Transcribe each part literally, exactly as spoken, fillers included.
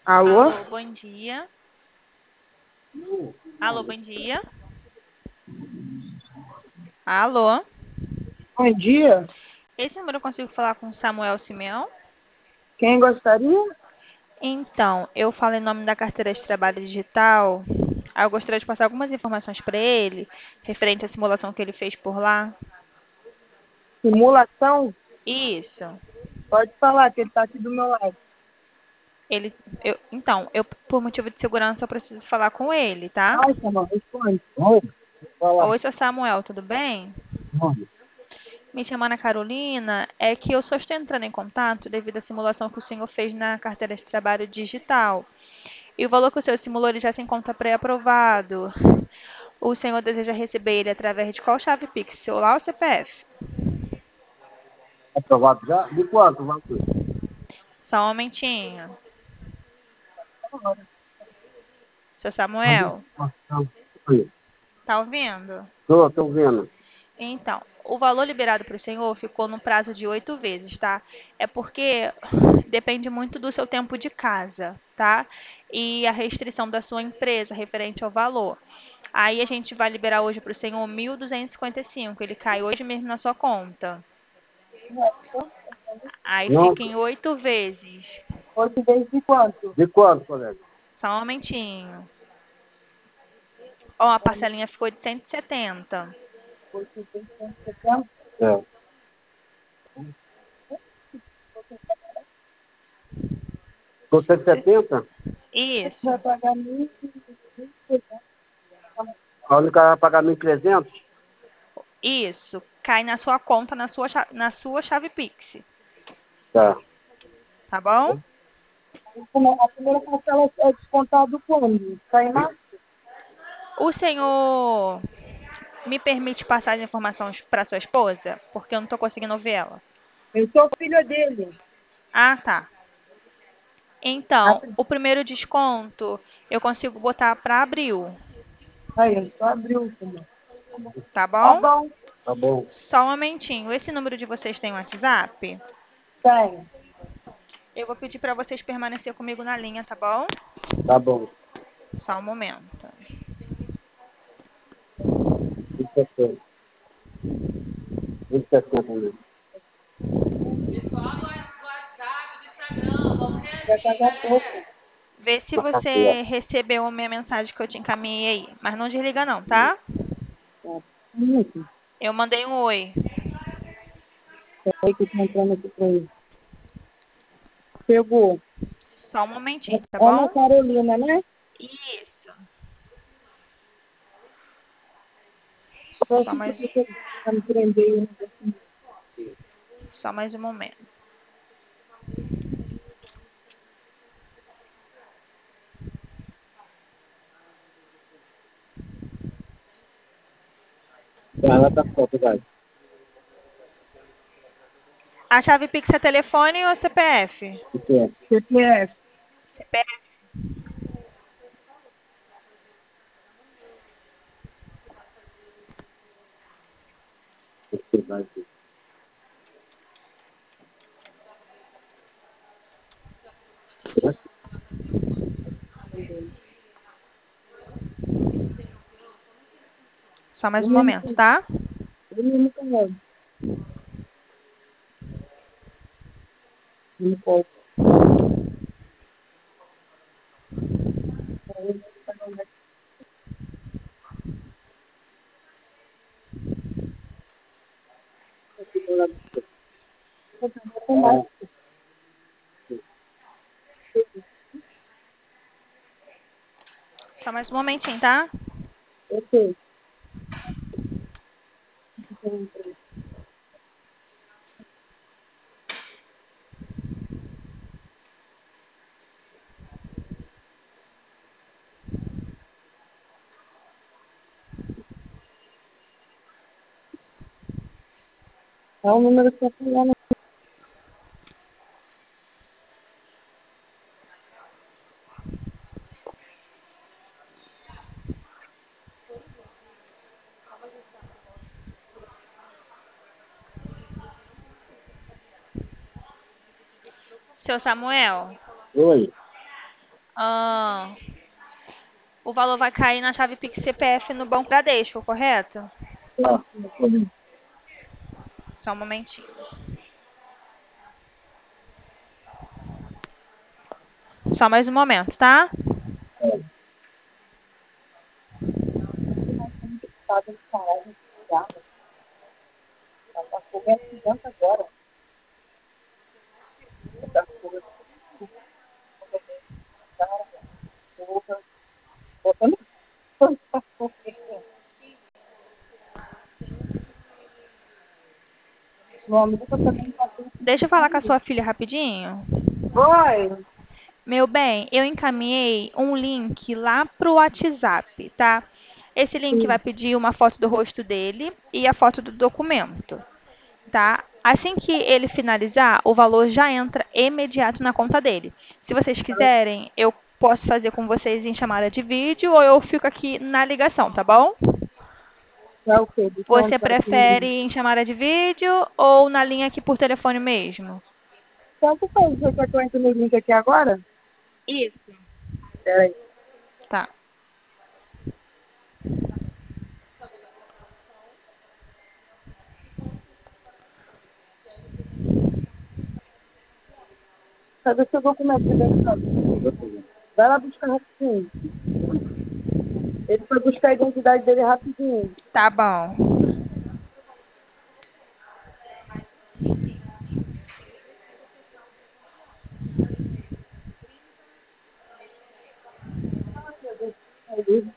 Alô? Alô, bom dia. Alô, bom dia. Alô? Bom dia. Esse número eu consigo falar com Samuel Simeão? Quem gostaria? Então, eu falo em nome da carteira de trabalho digital. Aí eu gostaria de passar algumas informações para ele, referente à simulação que ele fez por lá. Simulação? Isso. Pode falar, que ele está aqui do meu lado. Ele, eu, então, eu, por motivo de segurança, eu preciso falar com ele, tá? Ai, Samuel, responde. Oi, fala. Oi, seu Samuel, tudo bem? Nome. Me chamo Ana Carolina, é que eu só estou entrando em contato devido à simulação que o senhor fez na carteira de trabalho digital. E o valor que o senhor simulou ele já se encontra pré-aprovado. O senhor deseja receber ele através de qual chave Pix? Celular ou C P F? Aprovado já? De quanto, Valdir? Só um momentinho. Seu Manda Samuel, informação. Oi. tá ouvindo? Tô, tô vendo. Então, o valor liberado para o senhor ficou no prazo de oito vezes, tá? É porque depende muito do seu tempo de casa, tá? E a restrição da sua empresa referente ao valor. Aí a gente vai liberar hoje para o senhor mil duzentos e cinquenta e cinco. Ele cai hoje mesmo na sua conta. Aí Não, fica em oito vezes. oito vezes de quanto? De quanto, colega? Só um momentinho. Ó, a parcelinha ficou de cento e setenta. Oito vezes de cento e setenta? É. Ficou cento e setenta? Você vai Isso, pagar mil e trezentos. A única vai pagar mil e trezentos? isso. Cai na sua conta, na sua, cha- na sua chave Pix. Tá. Tá bom? A primeira parcela é descontado quando? Tá em março? O senhor me permite passar as informações para sua esposa? Porque eu não estou conseguindo ouvir ela. Eu sou filha dele. Ah, tá. Então, o primeiro desconto eu consigo botar para abril, Aí, ele só abriu, filho. tá Tá bom? bom. Tá bom. Só um momentinho. Esse número de vocês tem WhatsApp? Tem. Eu vou pedir para vocês permanecer comigo na linha, tá bom? Tá bom. Só um momento. vinte e sete. vinte e sete também. Vai pagar pouco. Vê se Na carteira. você recebeu a minha mensagem que eu te encaminhei aí. Mas não desliga não, tá? Tá. Isso. Eu mandei um oi. Peraí que eu tô entrando aqui pra ele. Pegou. Só um momentinho, tá Ana bom? Carolina, né? Isso. Só Só fica mais, aqui pra me prender. Né? só mais um momento. Ela tá foto, vai. A chave Pix é telefone ou C P F? O que é? C P F. C P F. Você vai ver. Só mais Eu um mesmo, momento, tá? eu mesmo carrego. Não posso. Só mais um momentinho, tá? Ok. É o número que eu tô falando. Seu Samuel, Oi. Ah, o valor vai cair na chave Pix C P F no Banco Bradesco, correto? Não, Só um momentinho. Só mais um momento, tá? tá dando caralho, já, tá começando agora. Tá começando agora. Botando tanta coisa. Meu amigo também tá tudo. Deixa eu falar com a sua filha rapidinho. Oi! Meu bem, eu encaminhei um link lá pro WhatsApp, tá? Esse link vai Sim, pedir uma foto do rosto dele e a foto do documento, tá? Assim que ele finalizar, o valor já entra imediato na conta dele. Se vocês quiserem, eu posso fazer com vocês em chamada de vídeo ou eu fico aqui na ligação, tá bom? é o quê? De quanto Você vai ser? prefere em chamada de vídeo ou na linha aqui por telefone mesmo? Tanto faz, você quer que eu entre no link aqui agora? Isso. Peraí. Tá. Cadê seu documento de identidade? Vai lá buscar rapidinho. Ele foi buscar a identidade dele rapidinho. Tá bom. Ai, meu Deus. Aí,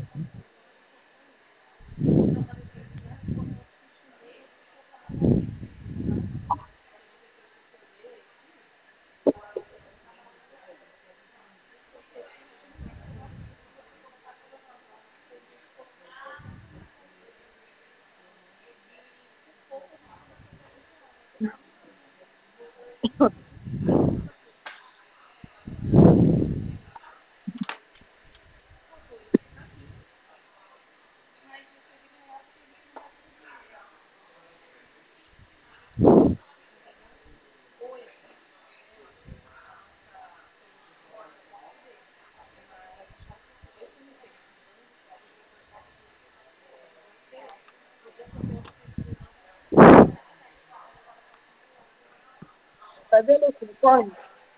cadê meu telefone?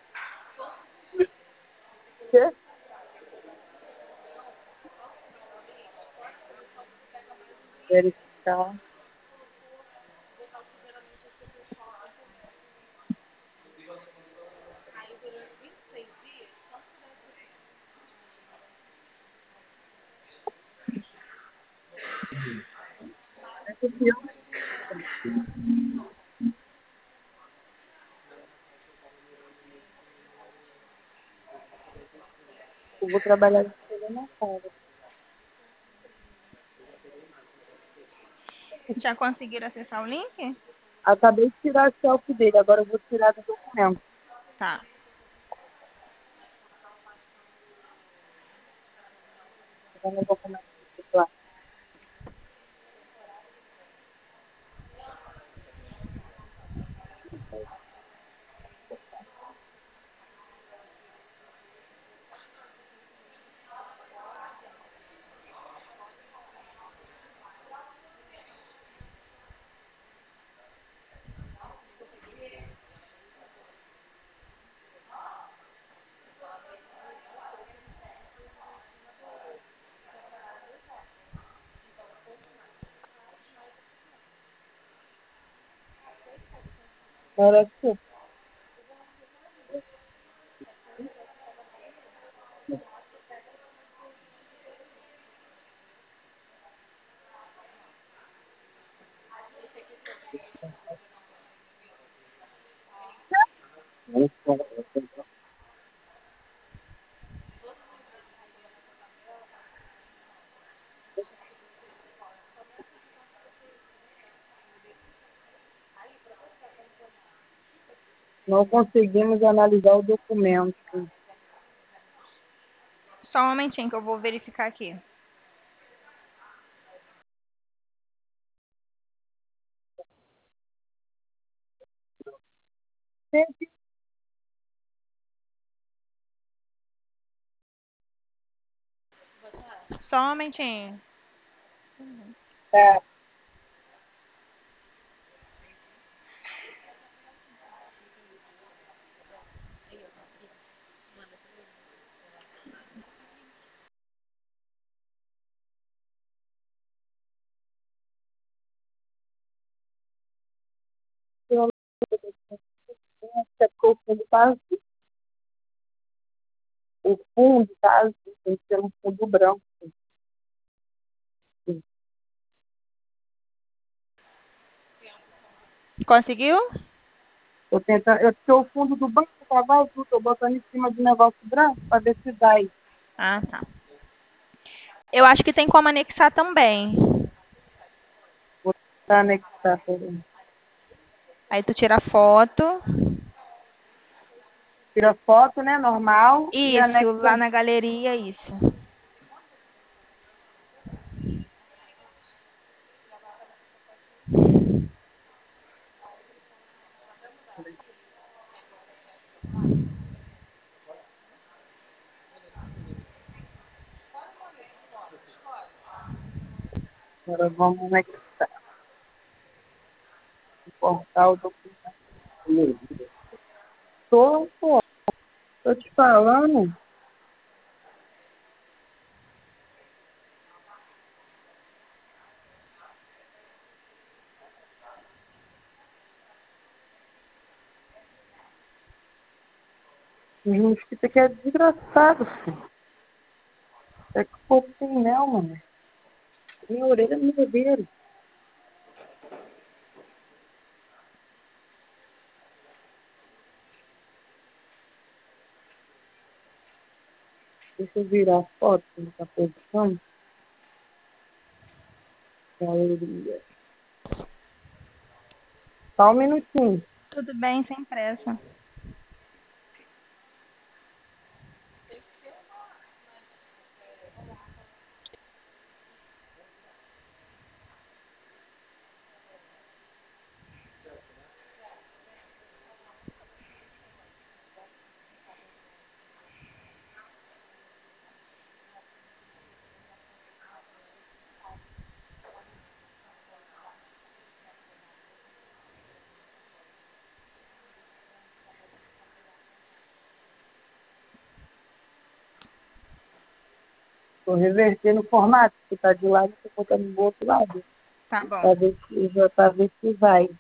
Quê? Verificar. Eu vou trabalhar de segunda na casa. Já conseguiram acessar o link? Acabei de tirar a selfie dele, agora eu vou tirar do documento. Tá. Vou no documento lá. Era aqui. Não conseguimos analisar o documento. Só um momentinho que eu vou verificar aqui. Só um momentinho. Tá. Eu secou o fundo quase. O fundo, tá? Tem que ser um fundo branco. Conseguiu? Eu tentando, eu tô o fundo do banco tava azul, tô botando em cima do negócio branco para ver se vai. Ah, tá. Eu acho que tem como anexar também. Vou tentar anexar. Peraí. Aí tu tira a foto. Tira foto, né? Normal. E Isso, lá anexa. na galeria, isso. Agora vamos anexar. Importar o documento. Tô, pô. Tô te falando. Gente, isso aqui é desgraçado, filho. É que o povo tem mel, mano. Minha orelha me beberam. Deixa eu virar a foto nessa posição. Galeria. Só um minutinho. Tudo bem, sem pressa. Estou revertendo o formato, que está de lado, estou botando do outro lado. Tá bom. Para ver se, para ver se vai.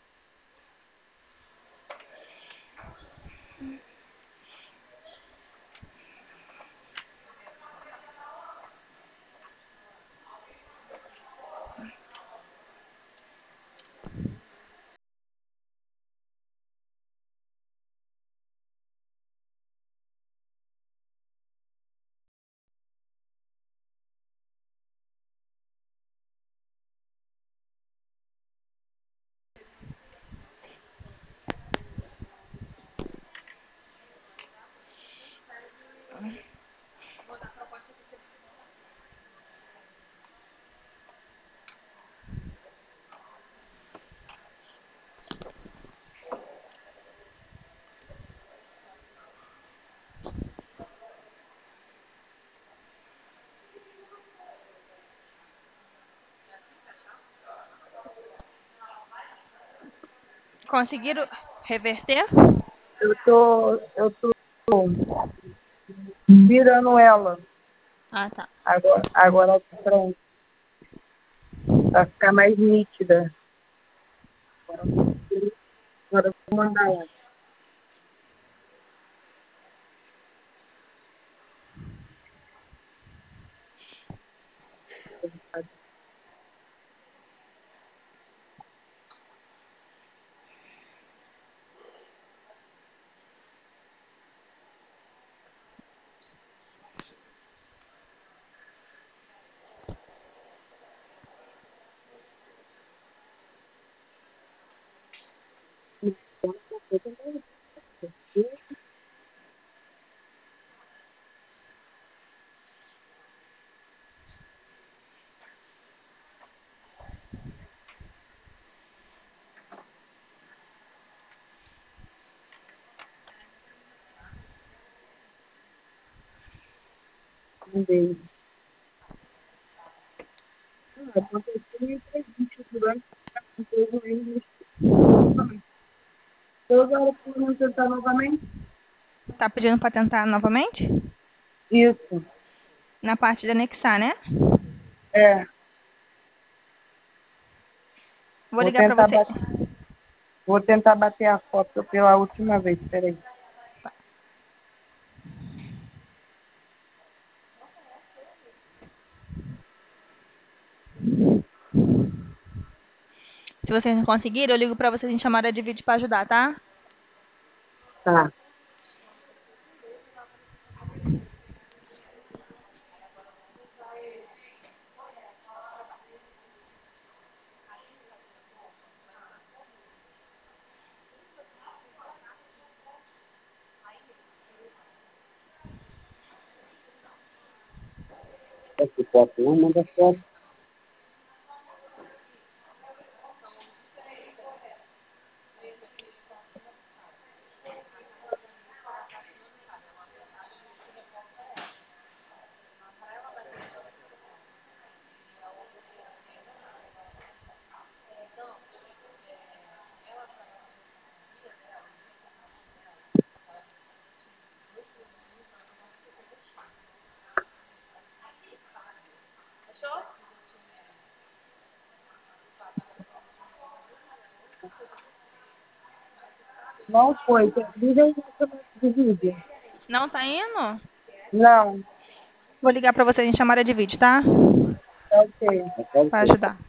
Conseguiram reverter? Eu tô, eu tô virando ela. Ah, tá. Agora, agora de frente. Para ficar mais nítida. Agora, agora eu vou mandar ela. Um beijo. aconteceu uma entrevista durante a empresa eles toda hora podemos tentar novamente? Tá pedindo para tentar novamente? Isso, Na parte de anexar, né? é. Vou Vou ligar para tentar, você. ba- vou tentar bater a foto pela última vez, peraí. Se vocês não conseguirem, eu ligo para vocês em chamada de vídeo para ajudar, tá? Tá. Essa foto, não manda foto. Não foi, diga aí essa de vídeo. Não tá indo? Não, Vou ligar para vocês em chamada de vídeo, tá? é ok. Para ajudar.